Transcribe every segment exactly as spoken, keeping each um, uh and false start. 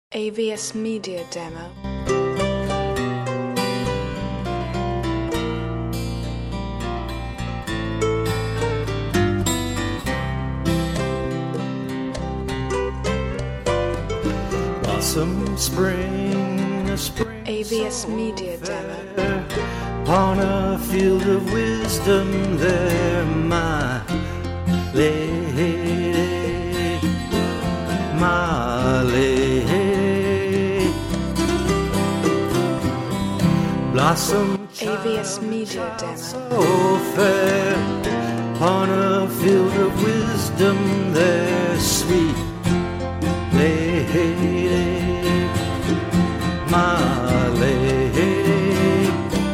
A V S Media Demo. Blossom spring, a spring A V S Media Demo. upon a field of wisdom there, my lady, my lady. Blossom A V S Media Demo. so fair, upon a field of wisdom there, sweet lady, my lady.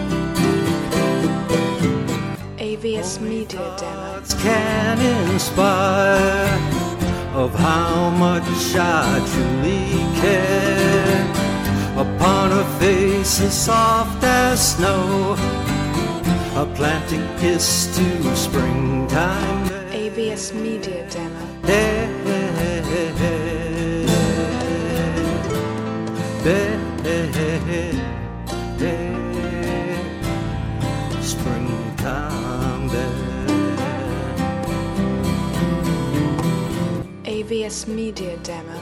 A V S Media Demo. Words can inspire of how much I truly care. Upon a face as soft as snow, a planting kiss to springtime. A V S Media Demo. There, there, there, springtime there. A V S Media Demo.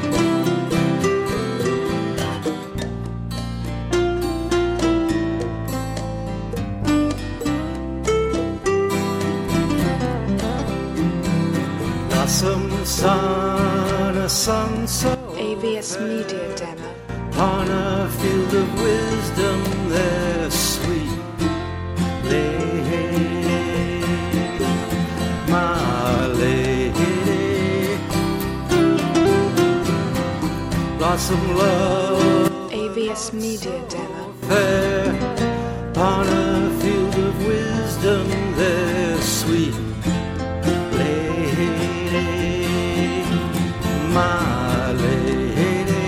Blossom sun, a sun so A V S Media Demo. upon a field of wisdom there, sweet lady, my lady. Blossom love A V S Media Demo. fair, upon a field of wisdom there, sweet lady, my lady.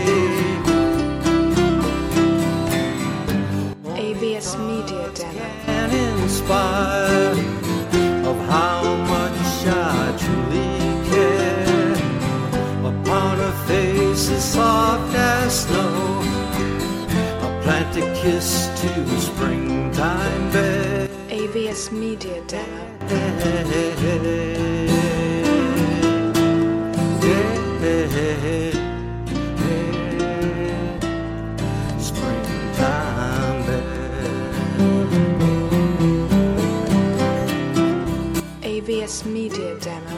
A V S Media Demo. Can inspire of how much I truly care. Upon a face as soft as snow, I plant a kiss to springtime bed. A V S Media Demo. Springtime bed. A V S Media Demo.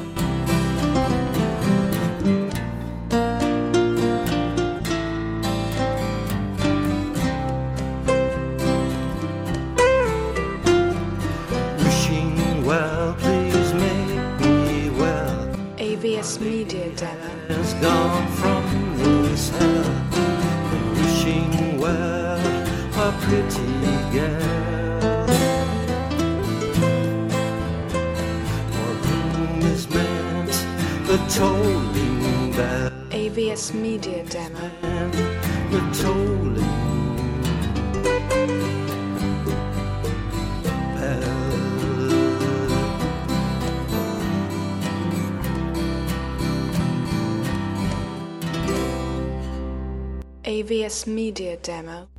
Wishing well, please make me well. A V S Media Demo. Has gone from this hell. Wishing well, a pretty girl, for whom is meant the tolling bell, A V S Media Demo. and the tolling A V S Media Demo.